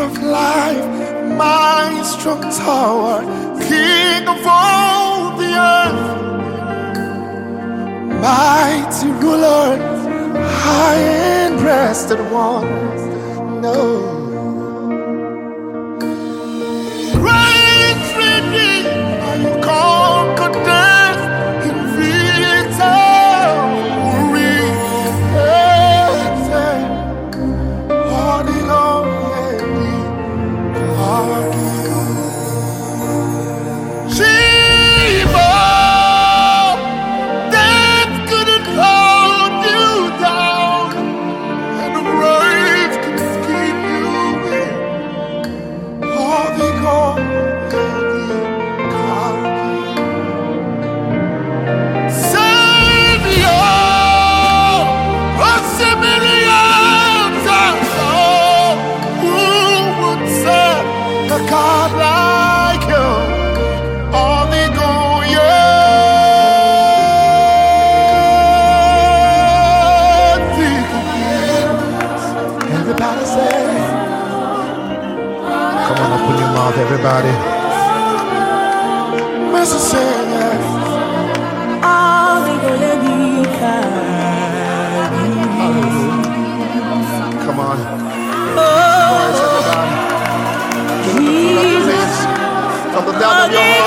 of life, my strong tower, King of all the earth, mighty ruler, high and breasted one. No. Great redeemer, you conquered death in victory. Holding on, Jesus, death couldn't hold you down, and the grave couldn't keep you in. Holding on, Savior, a millions of souls, who would serve a God like you? Everybody say, come on, open your mouth, everybody. Mr. Say, come on. Noise, everybody. Jesus. From the down of your heart.